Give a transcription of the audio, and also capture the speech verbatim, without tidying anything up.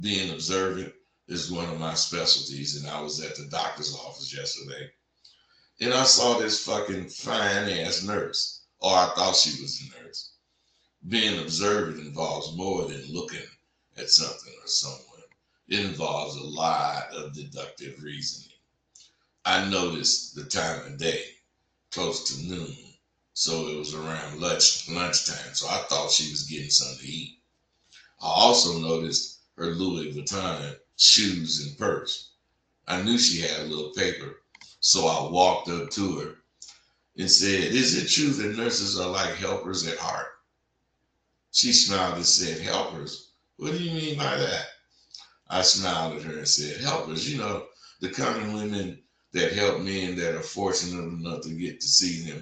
Being observant is one of my specialties, and I was at the doctor's office yesterday, and I saw this fucking fine ass nurse, or I thought she was a nurse. Being observant involves more than looking at something or someone. It involves a lot of deductive reasoning. I noticed the time of day, close to noon, so it was around lunch lunchtime. So I thought she was getting something to eat. I also noticed her Louis Vuitton shoes and purse. I knew she had a little paper, so I walked up to her and said, "Is it true that nurses are like helpers at heart?" She smiled and said, "Helpers? What do you mean by that?" I smiled at her and said, "Helpers, you know, the kind of women that help men that are fortunate enough to get to see them